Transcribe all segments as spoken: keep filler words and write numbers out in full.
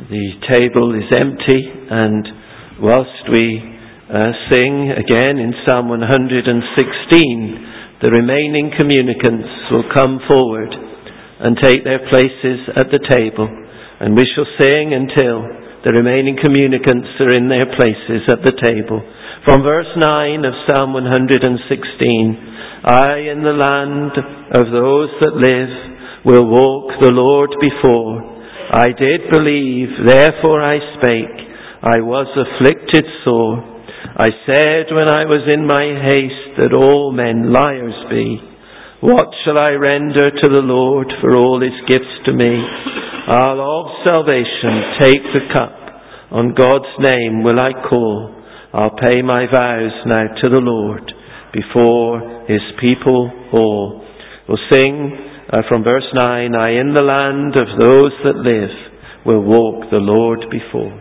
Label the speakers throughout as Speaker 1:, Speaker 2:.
Speaker 1: The table is empty, and whilst we uh, sing again in Psalm one hundred sixteen, the remaining communicants will come forward and take their places at the table, and we shall sing until the remaining communicants are in their places at the table. From verse nine of Psalm one hundred sixteen, I in the land of those that live will walk the Lord before. I did believe, therefore I spake, I was afflicted sore. I said when I was in my haste that all men liars be. What shall I render to the Lord for all his gifts to me? I'll of salvation take the cup, on God's name will I call. I'll pay my vows now to the Lord, before his people all. We'll sing uh, from verse nine, I in the land of those that live will walk the Lord before.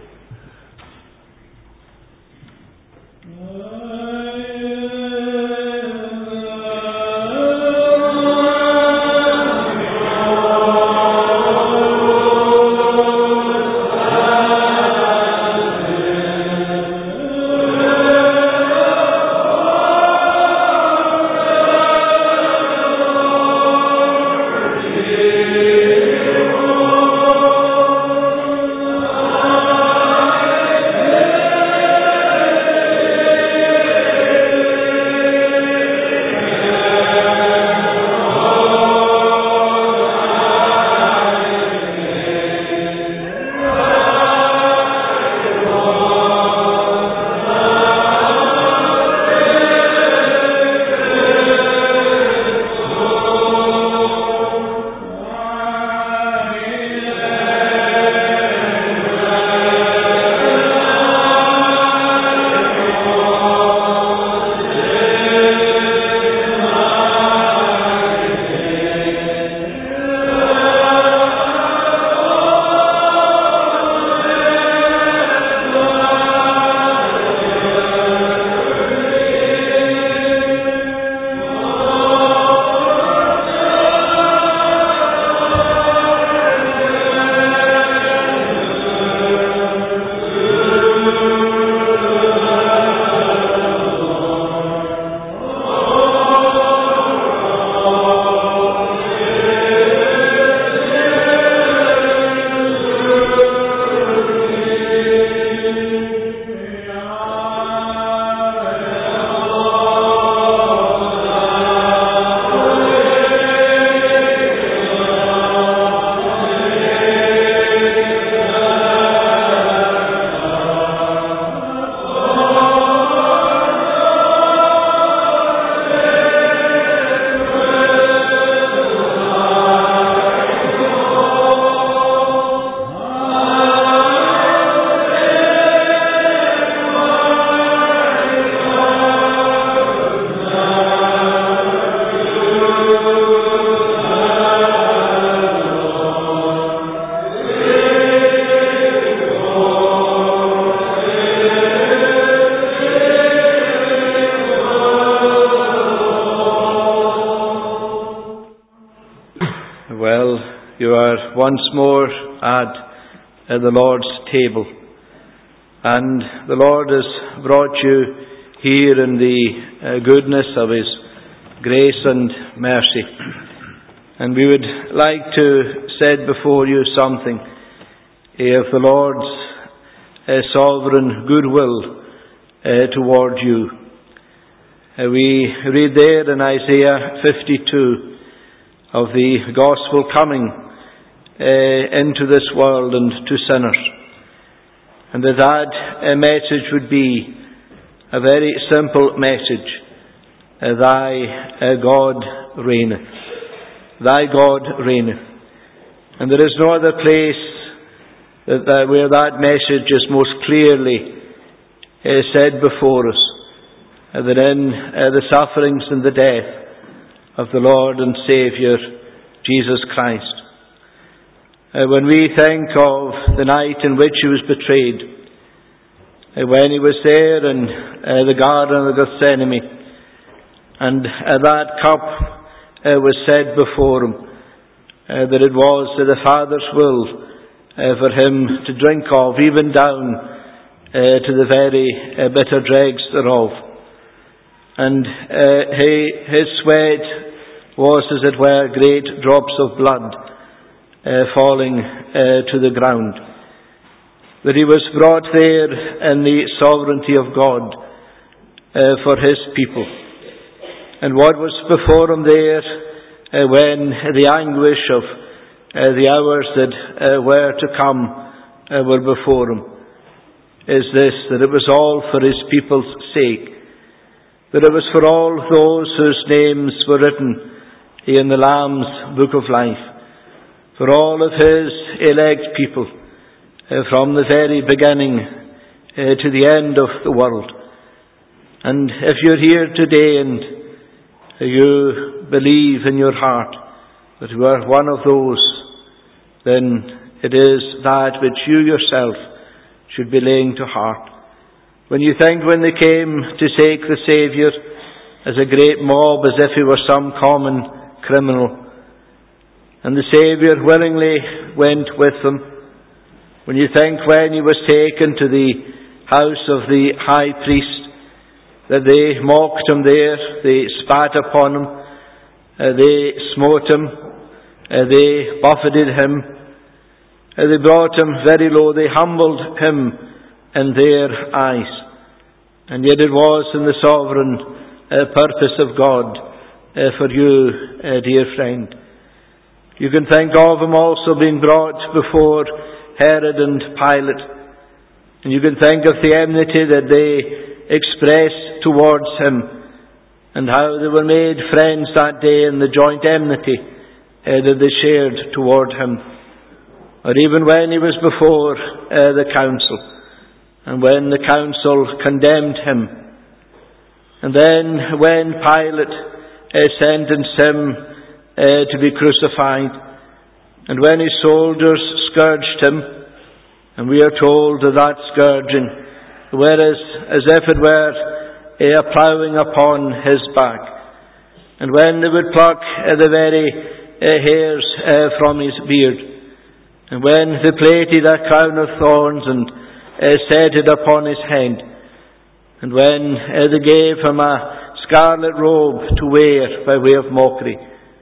Speaker 2: Once more at uh, the Lord's table, and the Lord has brought you here in the uh, goodness of his grace and mercy, and we would like to set before you something of the Lord's uh, sovereign goodwill uh, toward you. Uh, we read there in Isaiah fifty-two of the gospel coming Uh, into this world and to sinners, and that that uh, message would be a very simple message: uh, Thy uh, God reigneth, Thy God reigneth. And there is no other place that, that where that message is most clearly uh, said before us uh, than in uh, the sufferings and the death of the Lord and Saviour Jesus Christ. Uh, when we think of the night in which he was betrayed, uh, when he was there in uh, the Garden of Gethsemane, and uh, that cup uh, was set before him, uh, that it was to the Father's will uh, for him to drink of, even down uh, to the very uh, bitter dregs thereof. And uh, he, his sweat was, as it were, great drops of blood uh, falling uh, to the ground. That he was brought there in the sovereignty of God uh, for his people. And what was before him there uh, when the anguish of uh, the hours that uh, were to come uh, were before him is this, that it was all for his people's sake. That it was for all those whose names were written in the Lamb's book of life. For all of his elect people, uh, from the very beginning uh, to the end of the world. And if you're here today and you believe in your heart that you are one of those, then it is that which you yourself should be laying to heart. When you think when they came to take the Saviour as a great mob, as if he were some common criminal, and the Saviour willingly went with them. When you think when he was taken to the house of the high priest, that they mocked him there, they spat upon him, uh, they smote him, uh, they buffeted him, uh, they brought him very low, they humbled him in their eyes. And yet it was in the sovereign uh, purpose of God uh, for you, uh, dear friend. You can think of him also being brought before Herod and Pilate. And you can think of the enmity that they expressed towards him, and how they were made friends that day in the joint enmity uh, that they shared toward him. Or even when he was before uh, the council, and when the council condemned him. And then when Pilate uh, sentenced him uh, to be crucified, and when his soldiers scourged him, and we are told that that scourging, whereas as if it were a ploughing upon his back, and when they would pluck uh, the very uh, hairs uh, from his beard, and when they plaited a crown of thorns and uh, set it upon his head, and when uh, they gave him a scarlet robe to wear by way of mockery.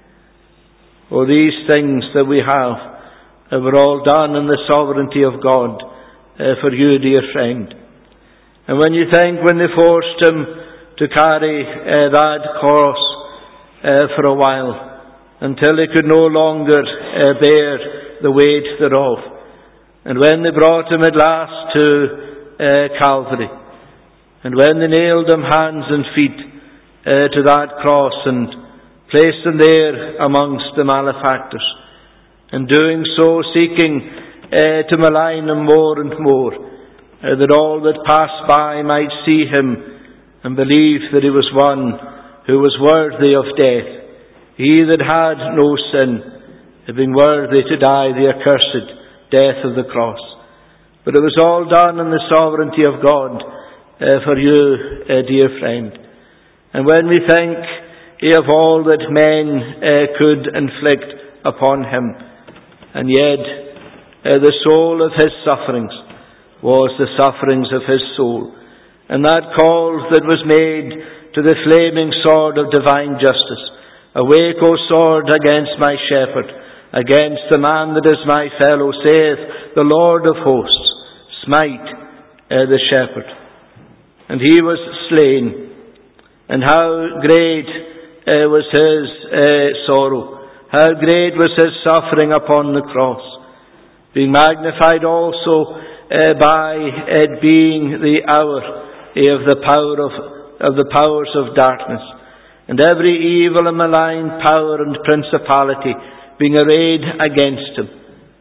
Speaker 2: Oh, these things that we have uh, were all done in the sovereignty of God uh, for you, dear friend. And when you think when they forced him to carry uh, that cross uh, for a while, until he could no longer uh, bear the weight thereof, and when they brought him at last to uh, Calvary, and when they nailed him hands and feet uh, to that cross and placed him there amongst the malefactors, and doing so seeking uh, to malign him more and more, uh, that all that passed by might see him and believe that he was one who was worthy of death, he that had no sin, being worthy to die the accursed death of the cross. But it was all done in the sovereignty of God uh, for you, uh, dear friend. And when we think of all that men uh, could inflict upon him, and yet uh, the soul of his sufferings was the sufferings of his soul, and that call that was made to the flaming sword of divine justice, awake, O sword, against my shepherd, against the man that is my fellow, saith the Lord of hosts, smite uh, the shepherd. And he was slain, and how great uh, was his uh, sorrow, how great was his suffering upon the cross, being magnified also uh, by it being the hour uh, of the power of, of the powers of darkness, and every evil and malign power and principality being arrayed against him.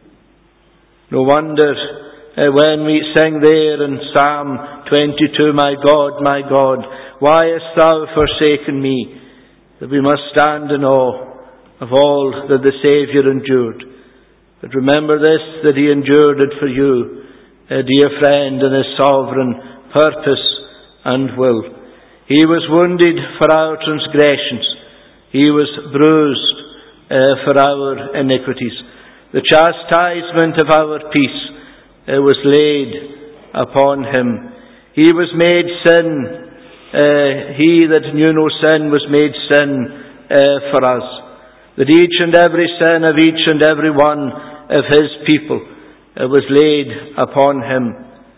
Speaker 2: No wonder uh, when we sing there in Psalm twenty-two, my God, my God, why hast thou forsaken me? That we must stand in awe of all that the Saviour endured. But remember this, that he endured it for you, uh, dear friend, in his sovereign purpose and will. He was wounded for our transgressions, he was bruised Uh, for our iniquities. The chastisement of our peace uh, was laid upon him. He was made sin. Uh, he that knew no sin was made sin uh, for us. That each and every sin of each and every one of his people uh, was laid upon him.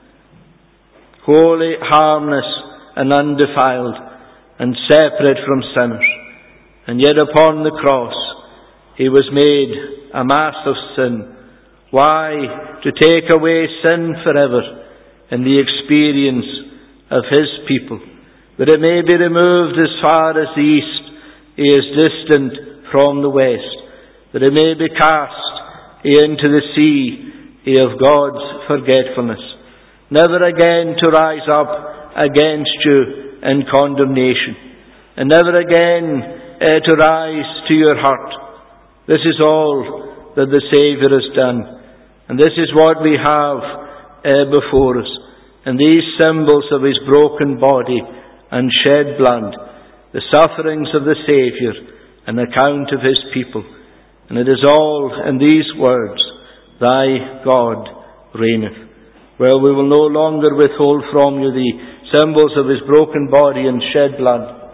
Speaker 2: Holy, harmless, and undefiled, and separate from sinners. And yet upon the cross he was made a mass of sin. Why? To take away sin forever in the experience of his people. That it may be removed as far as the east is distant from the west. That it may be cast into the sea of God's forgetfulness. Never again to rise up against you in condemnation. And never again uh, to rise to your heart. This is all that the Saviour has done. And this is what we have uh, before us. And these symbols of his broken body and shed blood, the sufferings of the Saviour, an account of his people. And it is all in these words, Thy God reigneth. Well, we will no longer withhold from you the symbols of his broken body and shed blood.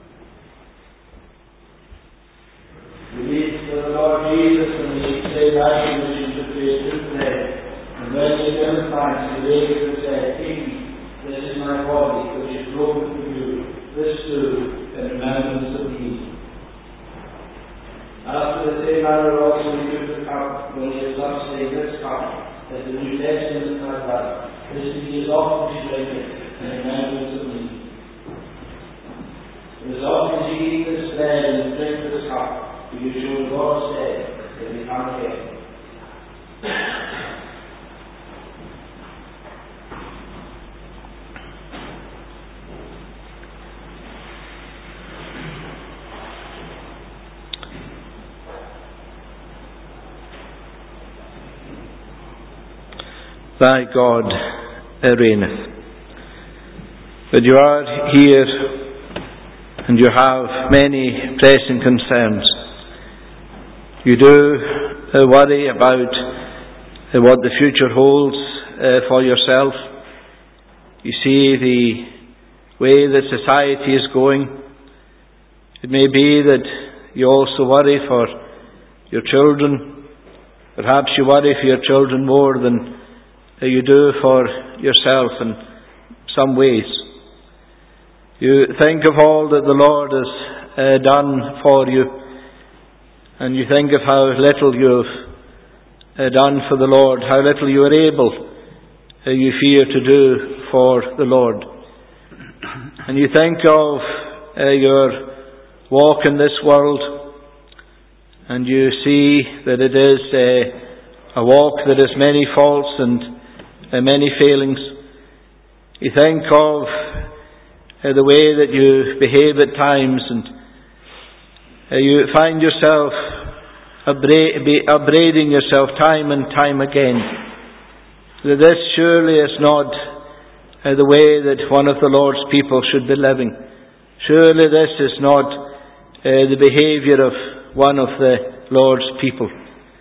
Speaker 2: We read to the Lord Jesus, and we say that in the faith bread. And when he gives thanks, he raises and said, Take, this is my body, which is broken for you. This do in remembrance of me. After the same manner also he took the cup, when he was thus saying, This cup, as the New Testament has done, this is often drinking in remembrance of me. And as often as you eat this bread and drink this cup, you show God's death that we come again. Thy God reigneth. But you are here and you have many pressing concerns. You do uh, worry about uh, what the future holds uh, for yourself. You see the way that society is going. It may be that you also worry for your children. Perhaps you worry for your children more than you do for yourself in some ways. You think of all that the Lord has uh, done for you, and you think of how little you've uh, done for the Lord, how little you are able, uh, you fear, to do for the Lord. And you think of uh, your walk in this world, and you see that it is uh, a walk that has many faults and uh, many failings. You think of uh, the way that you behave at times, and uh, you find yourself abra- upbraiding yourself time and time again. That this surely is not uh, the way that one of the Lord's people should be living. Surely this is not uh, the behaviour of one of the Lord's people.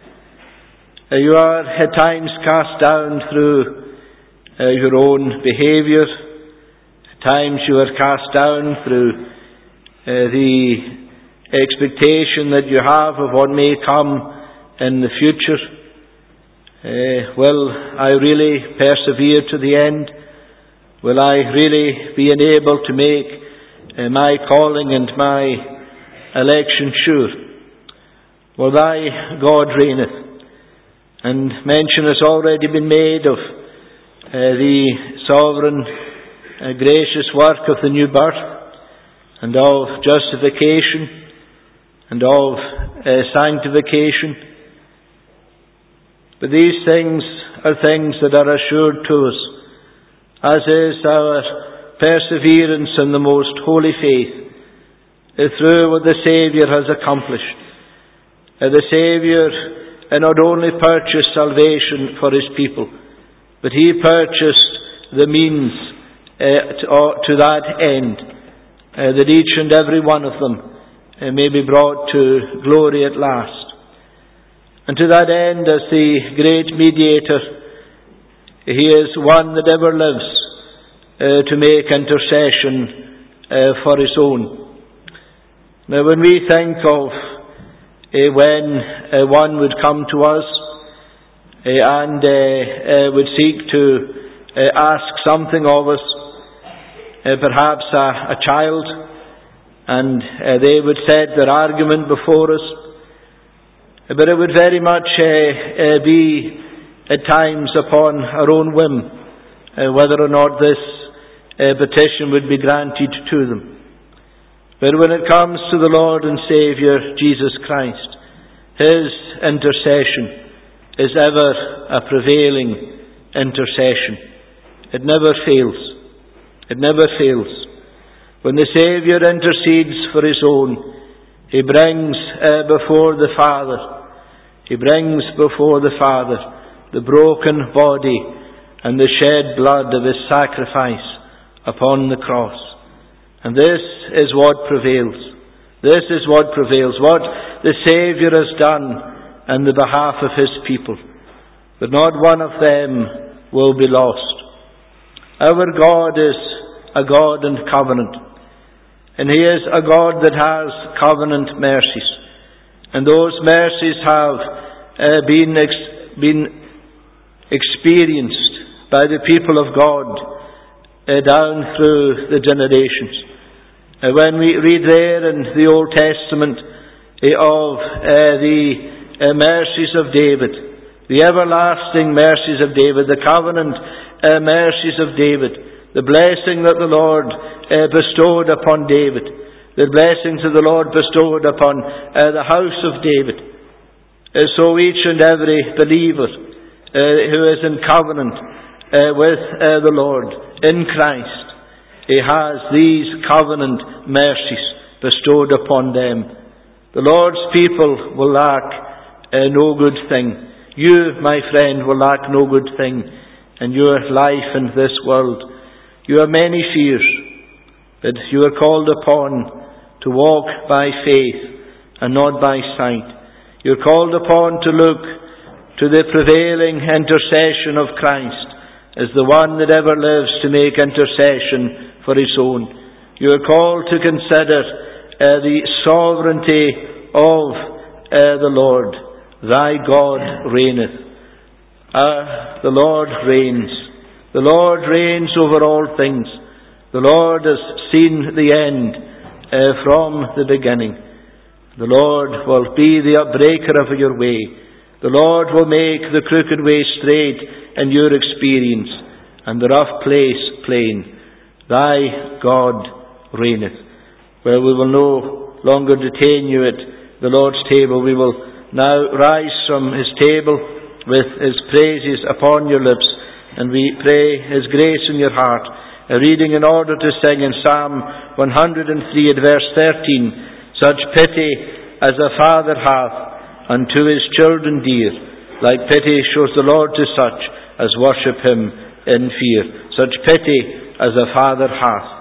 Speaker 2: Uh, you are at times cast down through uh, your own behaviour. At times you are cast down through uh, the expectation that you have of what may come in the future. Uh, will I really persevere to the end? Will I really be enabled to make uh, my calling and my election sure? Well, Thy God reigneth. And mention has already been made of uh, the sovereign, uh, gracious work of the new birth, and of justification, and of uh, sanctification. But these things are things that are assured to us, as is our perseverance in the most holy faith, uh, through what the Saviour has accomplished. Uh, the Saviour and not only purchased salvation for his people, but he purchased the means uh, to, uh, to that end, uh, that each and every one of them uh, may be brought to glory at last. And to that end, as the great mediator, he is one that ever lives uh, to make intercession uh, for his own. Now, when we think of uh, when uh, one would come to us uh, and uh, uh, would seek to uh, ask something of us, uh, perhaps a, a child, and uh, they would set their argument before us, uh, but it would very much uh, uh, be at times upon our own whim uh, whether or not this uh, petition would be granted to them. But when it comes to the Lord and Saviour Jesus Christ, His intercession is ever a prevailing intercession. It never fails. It never fails. When the Saviour intercedes for His own, He brings uh, before the Father, He brings before the Father the broken body and the shed blood of His sacrifice upon the cross. And this is what prevails. This is what prevails. What the Saviour has done on the behalf of His people. But not one of them will be lost. Our God is a God in covenant. And He is a God that has covenant mercies. And those mercies have uh, been, ex- been experienced by the people of God uh, down through the generations. Uh, when we read there in the Old Testament uh, of uh, the uh, mercies of David, the everlasting mercies of David, the covenant uh, mercies of David, the blessing that the Lord uh, bestowed upon David, the blessings that the Lord bestowed upon uh, the house of David. Uh, so each and every believer uh, who is in covenant uh, with uh, the Lord in Christ, He has these covenant mercies bestowed upon them. The Lord's people will lack uh, no good thing. You, my friend, will lack no good thing in your life in this world. You have many fears, but you are called upon to walk by faith and not by sight. You are called upon to look to the prevailing intercession of Christ as the one that ever lives to make intercession for His own. You are called to consider uh, the sovereignty of uh, the Lord. Thy God reigneth. Uh, the Lord reigns. The Lord reigns over all things. The Lord has seen the end uh, from the beginning. The Lord will be the upbreaker of your way. The Lord will make the crooked way straight in your experience, and the rough place plain. Thy God reigneth. Well, we will no longer detain you at the Lord's table. We will now rise from His table with His praises upon your lips, and we pray His grace in your heart. A reading in order to sing in Psalm one hundred three at verse thirteen. Such pity as a father hath unto his children dear, like pity shows the Lord to such as worship Him in fear. Such pity as a father hath.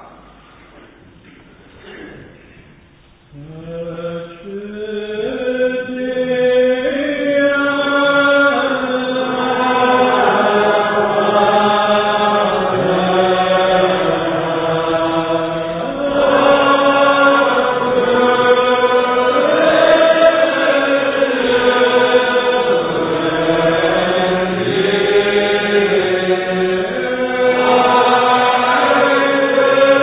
Speaker 3: Amen.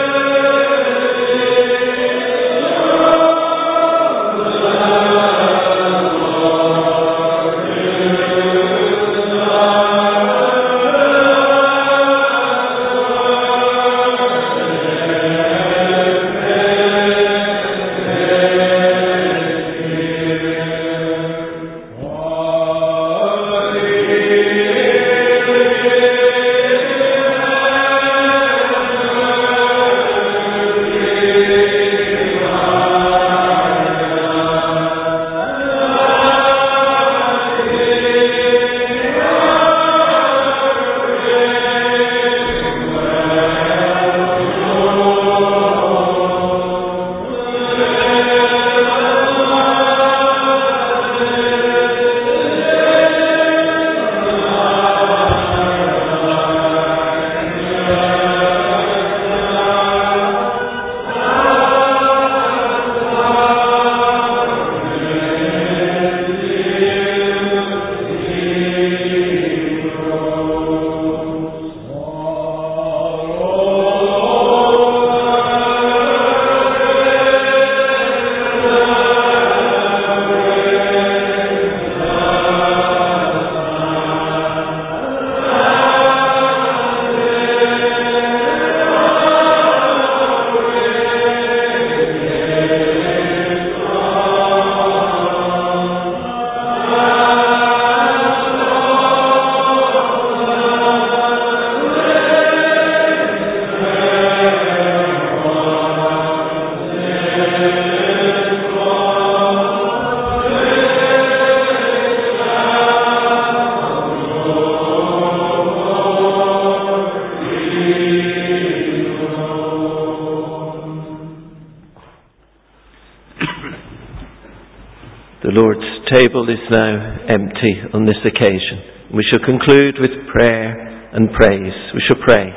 Speaker 1: Lord's table is now empty on this occasion. We shall conclude with prayer and praise. We shall pray.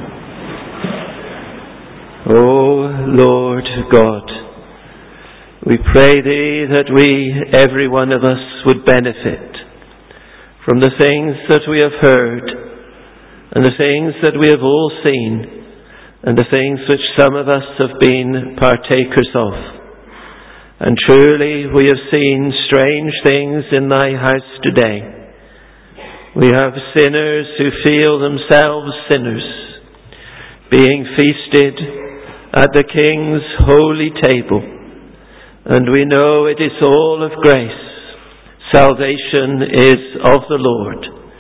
Speaker 1: O Lord God, we pray Thee that we, every one of us, would benefit from the things that we have heard and the things that we have all seen and the things which some of us have been partakers of. And truly we have seen strange things in Thy house today. We have sinners who feel themselves sinners, being feasted at the King's holy table. And we know it is all of grace. Salvation is of the Lord.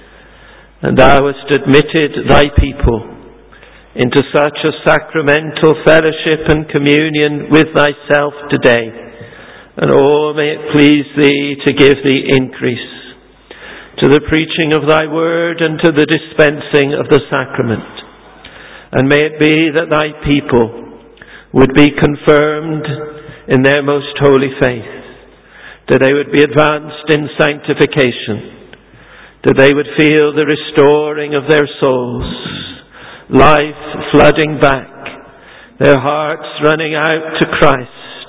Speaker 1: And Thou hast admitted Thy people into such a sacramental fellowship and communion with Thyself today. And oh, may it please Thee to give Thee increase to the preaching of Thy word and to the dispensing of the sacrament. And may it be that Thy people would be confirmed in their most holy faith, that they would be advanced in sanctification, that they would feel the restoring of their souls, life flooding back, their hearts running out to Christ,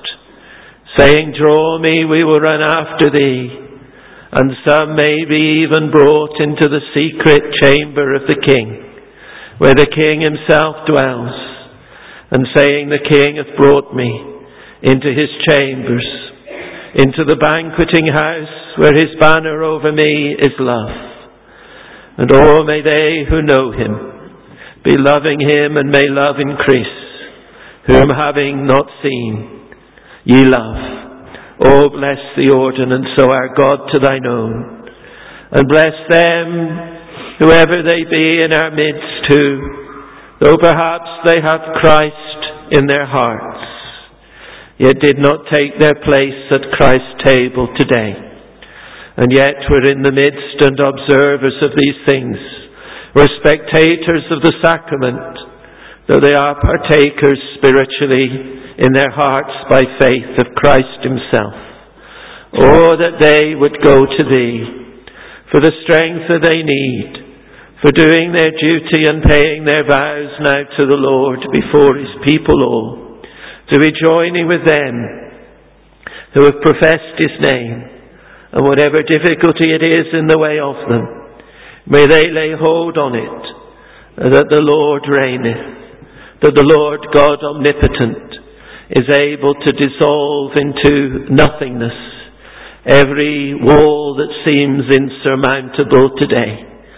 Speaker 1: saying, "Draw me, we will run after Thee." And some may be even brought into the secret chamber of the King, where the King Himself dwells, and saying, "The King hath brought me into His chambers, into the banqueting house, where His banner over me is love." And oh, may they who know Him be loving Him, and may love increase, whom having not seen, ye love. Oh, bless the ordinance, O our God, to Thine own. And bless them, whoever they be in our midst, who, though perhaps they have Christ in their hearts, yet did not take their place at Christ's table today, and yet were in the midst and observers of these things, were spectators of the sacrament, though they are partakers spiritually in their hearts by faith of Christ Himself. Oh, that they would go to Thee for the strength that they need, for doing their duty and paying their vows now to the Lord before His people all, to be joining with them who have professed His name, and whatever difficulty it is in the way of them, may they lay hold on it, that the Lord reigneth, that the Lord God omnipotent is able to dissolve into nothingness every wall that seems insurmountable today.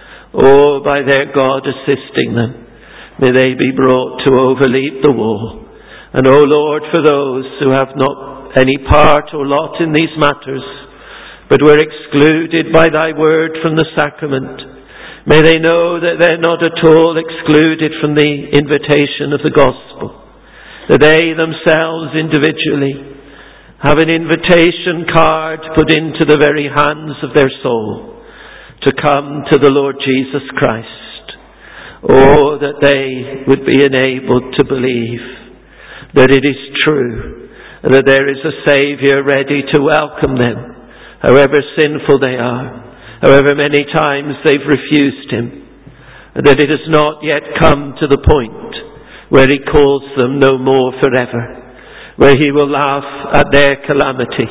Speaker 1: Oh, by their God assisting them, may they be brought to overleap the wall. And oh Lord, for those who have not any part or lot in these matters, but were excluded by Thy word from the sacrament, may they know that they're not at all excluded from the invitation of the gospel, that they themselves individually have an invitation card put into the very hands of their soul to come to the Lord Jesus Christ. Oh, that they would be enabled to believe that it is true, that there is a Saviour ready to welcome them, however sinful they are, however many times they've refused Him, and that it has not yet come to the point where He calls them no more forever, where He will laugh at their calamity.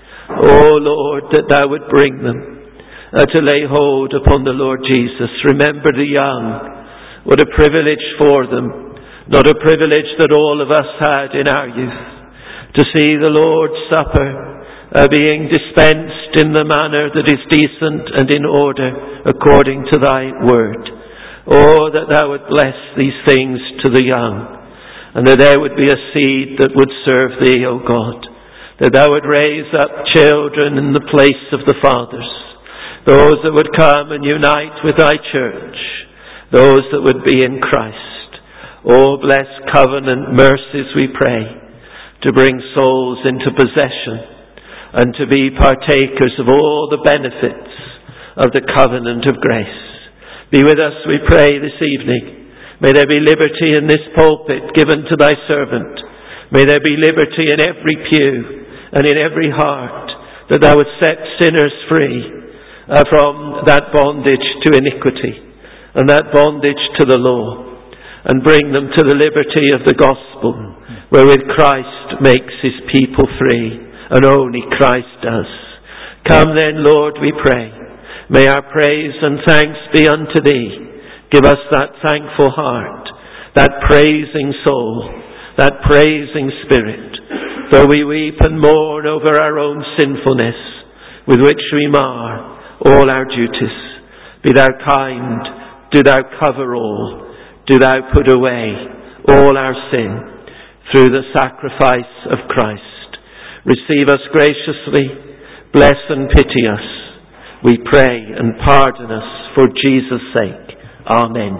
Speaker 1: Oh Lord, that Thou would bring them uh, to lay hold upon the Lord Jesus. Remember the young. What a privilege for them. Not a privilege that all of us had in our youth, to see the Lord's Supper uh, being dispensed in the manner that is decent and in order according to Thy word. Oh, that Thou would bless these things to the young, and that there would be a seed that would serve Thee, O God, that Thou would raise up children in the place of the fathers, those that would come and unite with Thy church, those that would be in Christ. Oh, bless covenant mercies, we pray, to bring souls into possession and to be partakers of all the benefits of the covenant of grace. Be with us, we pray, this evening. May there be liberty in this pulpit given to Thy servant. May there be liberty in every pew and in every heart that thou wouldst set sinners free uh, from that bondage to iniquity and that bondage to the law, and bring them to the liberty of the gospel, wherewith Christ makes his people free, and only Christ does. Come then, Lord, we pray. May our praise and thanks be unto thee. Give us that thankful heart, that praising soul, that praising spirit, though we weep and mourn over our own sinfulness, with which we mar all our duties. Be thou kind, do thou cover all, do thou put away all our sin through the sacrifice of Christ. Receive us graciously, bless and pity us, we pray, and pardon us for Jesus' sake. Amen.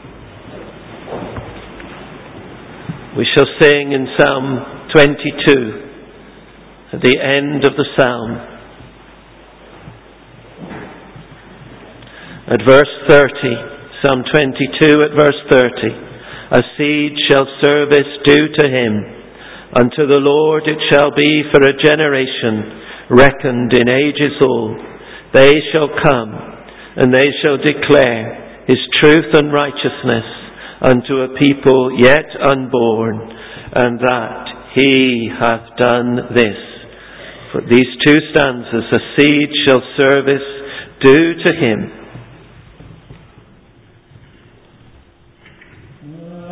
Speaker 1: We shall sing in Psalm twenty-two, at the end of the psalm, at verse thirty. Psalm twenty-two at verse thirty. A seed shall service do to him. Unto the Lord it shall be for a generation, reckoned in ages old. They shall come, and they shall declare his truth and righteousness unto a people yet unborn, and that he hath done this. For these two stanzas, a seed shall service do to him.